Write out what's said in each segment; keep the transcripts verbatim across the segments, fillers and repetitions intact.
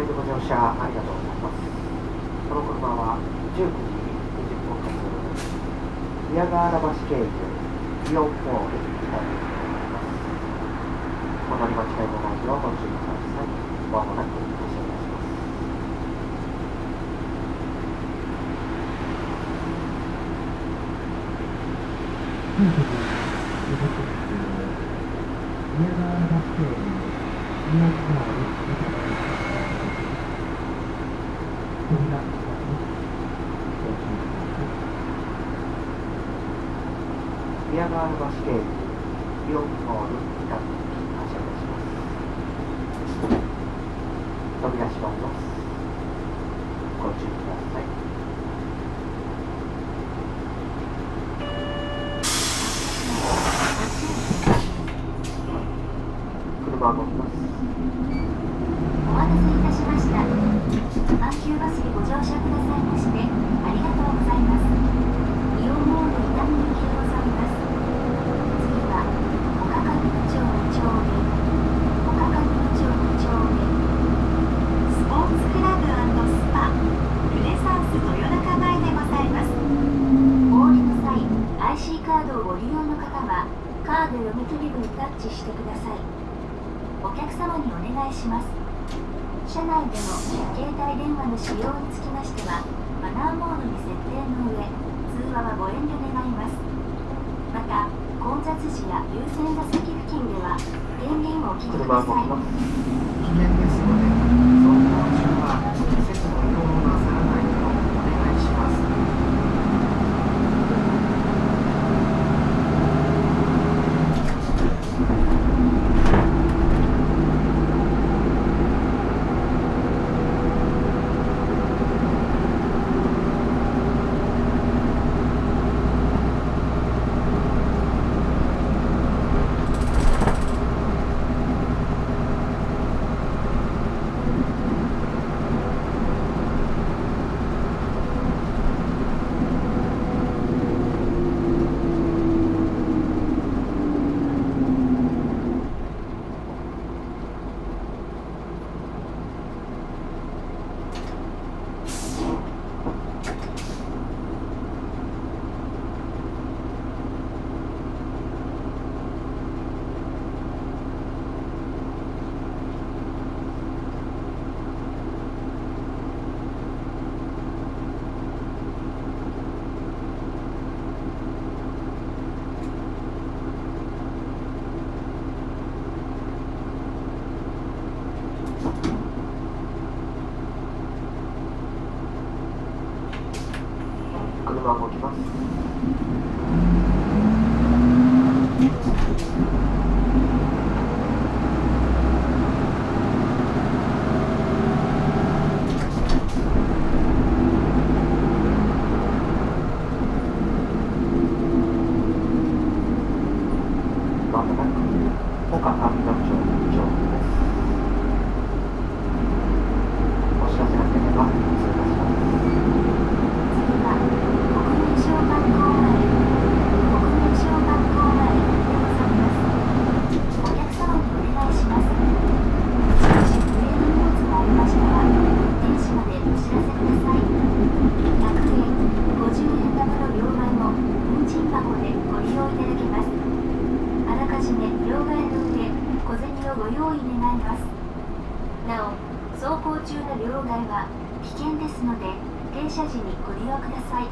でご乗車ありがとうございます。この車はじゅうくじにじゅっぷん発宮川原橋経由イオンモールに停まります。お乗り間違いのないようご注意ください。ご案内なく発車いたします。 宮川原橋経由イオンモールに停まります。 宮川原橋経由イオンモールに発車いたします。扉閉まります。ご注意ください。車は動きます。 お待たせいたしました。阪急バスにご乗車くださいましてありがとうございます。イオンモール伊丹行きでございます。次は岡上野町に丁目、岡上野町に丁目、スポーツクラブ&スパルネサンス豊中前でございます。お降りの際 アイシー カードをご利用の方はカード読み取り部にタッチしてください。お客様にお願いします。車内での携帯電話の使用につきましてはマナーモードに設定の上、通話はご遠慮願います。また混雑時や優先座席付近では電源をお切りください。 車は動きます。危険ですので走行中は席の移動をなさらないようお願いします。車は動きます。まもなく岡上野町に上陸です。お知らせがなければ通過します。 次は国民小学校前、国民小学校前でございます。お客様にお願いします。少し不明の荷物がありましたら運転士までお知らせください。ひゃくえん、ごじゅうえん玉の両替も運賃箱でご利用いただけます。あらかじめ両替の上、小銭をご用意願います。なお、走行中の両替は危険ですので停車時にご利用ください。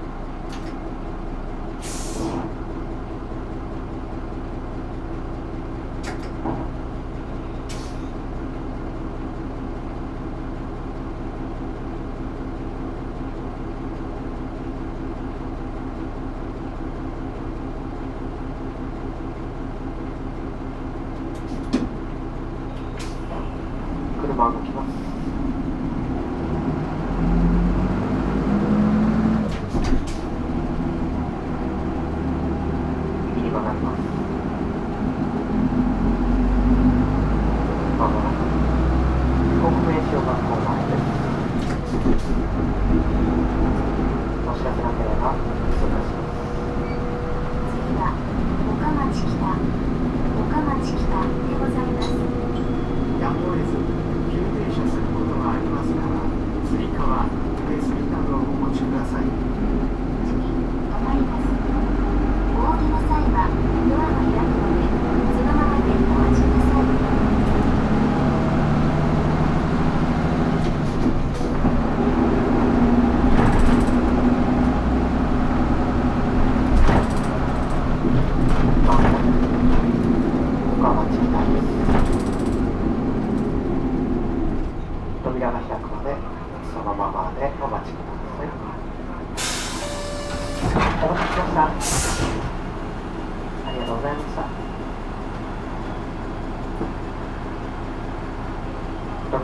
車は動きます。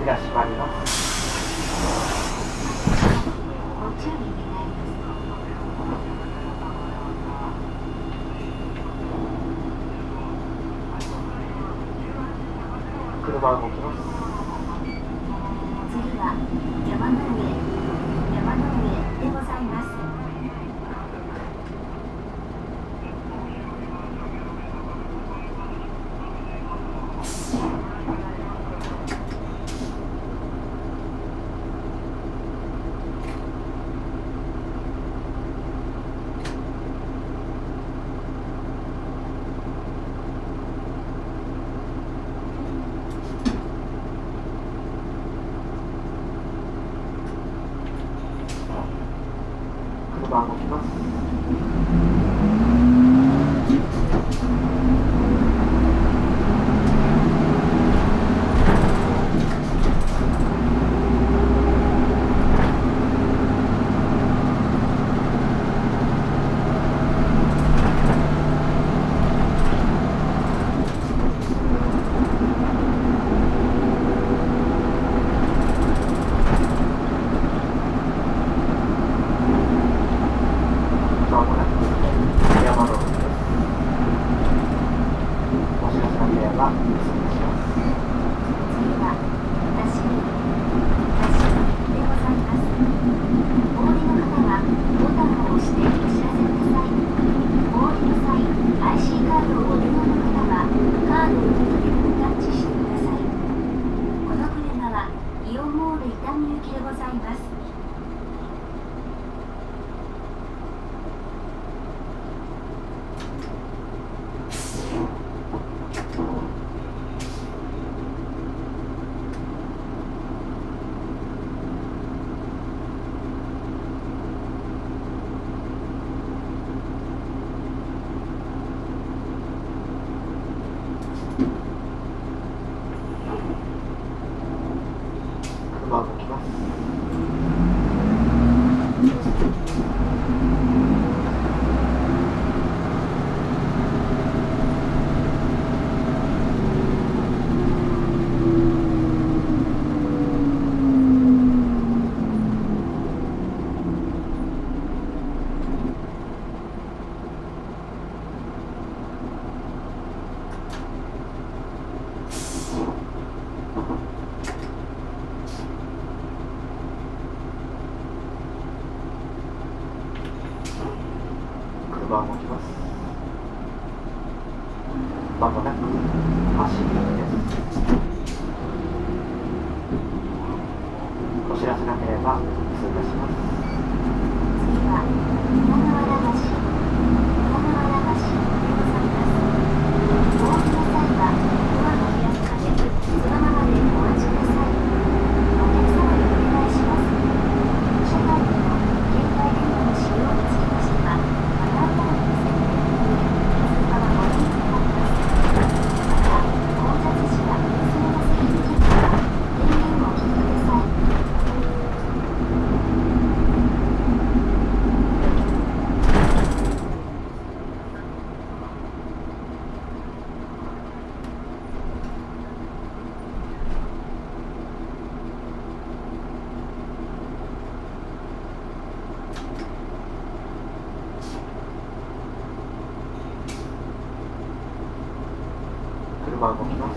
扉閉まります。 ご注意願います。 車動きます。 次は山の上、山の上でございます。 車動きます。まもなく山の上です。お知らせが出れば失礼します。 次は私私でございます。お降りの方はボタンを押してお知らせください。お降りの際 アイシー カードをお手元の方はカードを指でタッチしてください。この車はイオンモール伊丹行きでございます。 車動きます。車動きます。まもなく走りです。お知らせが出れば通過します。 次は宮川原橋、宮川原橋でございます。お降りの際はドアが開くまでそのままでお待ちください。お客様にお願いします。車内での携帯電話の使用につきましてはまた後に設定の上通過はご利用になります。また混雑時はその座席については電源をお切りください。 車動きます。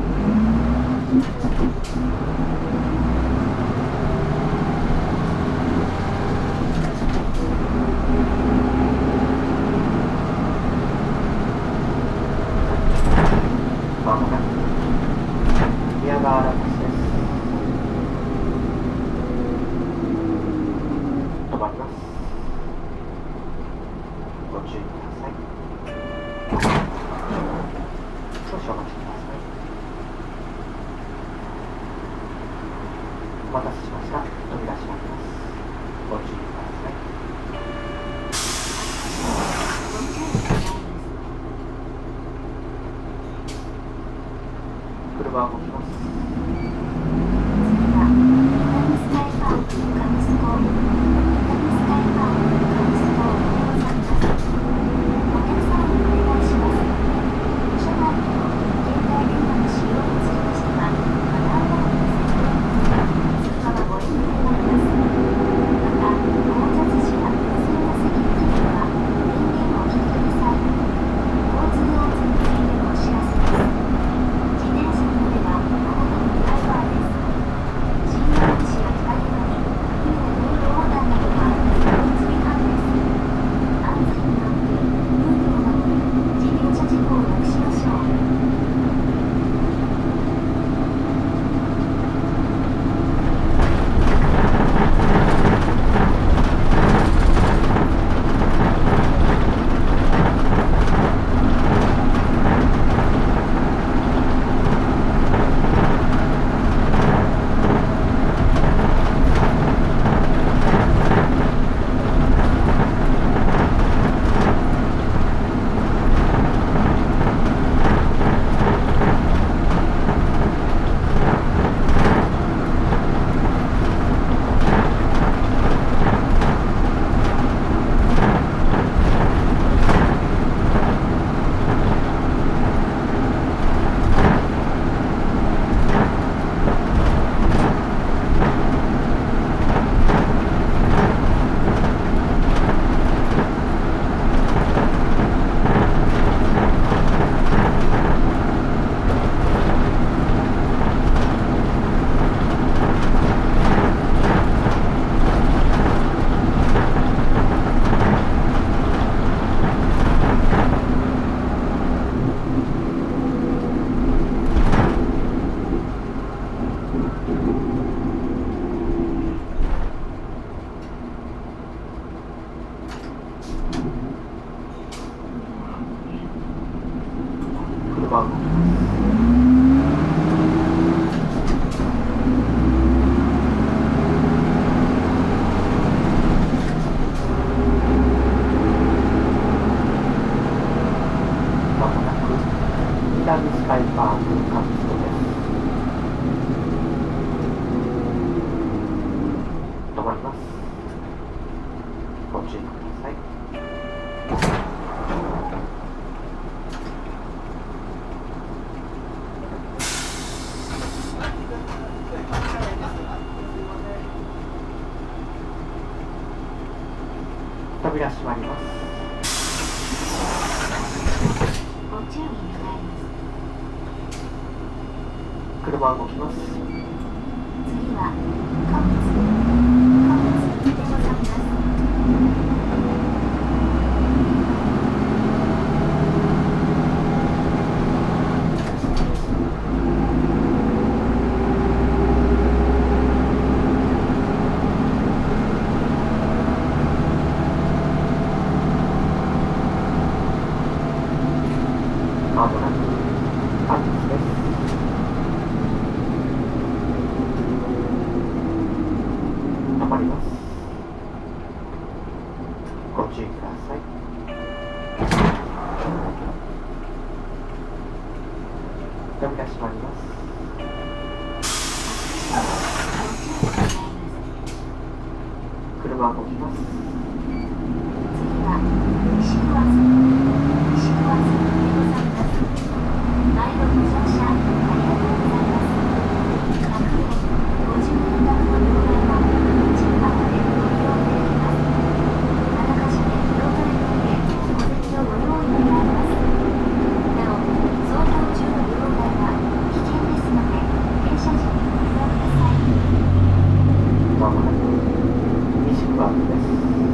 まもなく宮川原橋です。止まります。ご注意ください。少しお待ちください。お待たせしました。扉閉まります。ご注意ください。 ご注意願います。 車動きます。 次は伊丹スカイパークカムスコ伊丹スカイパークカムスコでございます。お客様にお願いします。車内での携帯電話の使用につきましてはまた後に設定車動きます。まもなく伊丹スカイパークカプセルです。止まります。ご注意ください。扉閉まります。 ご注意願います。 車動きます。 次は貨物貨物でございます。 まもなくアルプスです。止まります。ご注意ください。扉閉まります。車動きます。 次は西桑津西桑津でございます。毎度ご乗車ありがとうございます。各駅ごじゅうえん額の両替はチップアップでご利用いただけます。あらかじめロートレの上小銭をご用意願います。なお、走行中の両替は危険ですので停車時にご利用ください。 まもなく西桑津です。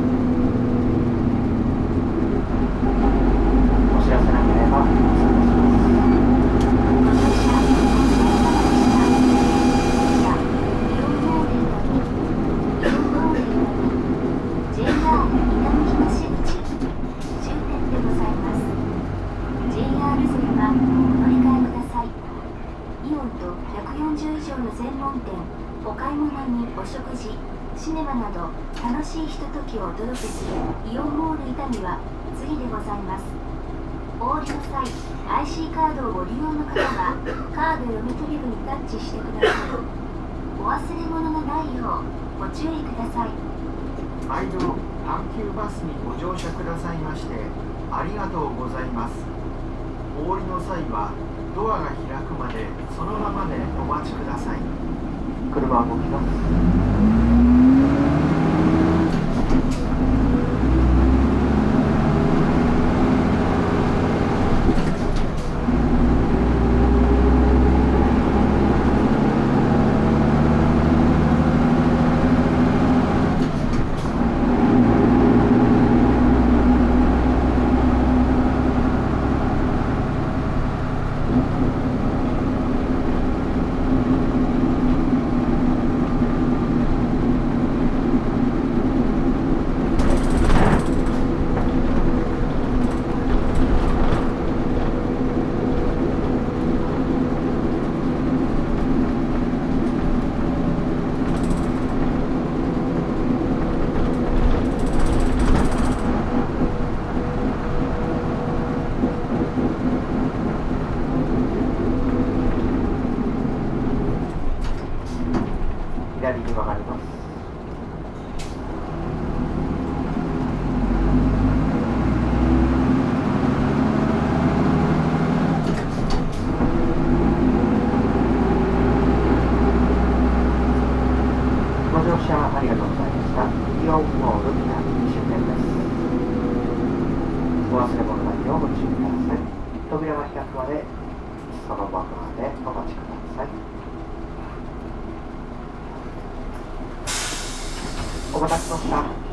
お知らせなければお伝えします。 ご乗車お疲れ様でした。次はイオンモーレードにイオンモーレードに ジェイアール 伊丹東口終点でございます。 ジェイアール 線はお乗り換えください。イオンとひゃくよんじゅう以上の専門店、お買い物にお食事、シネマなど楽しいひとときをお届けするイオンモール伊丹は次でございます。お降りの際、アイシー カードをご利用の方はカード読み取り部にタッチしてください。お忘れ物のないようご注意ください。 毎度阪急バスにご乗車くださいましてありがとうございます。お降りの際はドアが開くまでそのままでお待ちください。 車動きます。左に曲がります。ご乗車ありがとうございました。イオンモール伊丹終点です。お忘れ物ないようご注意ください。扉が開くまでそのままでお待ちください。お待たせしました。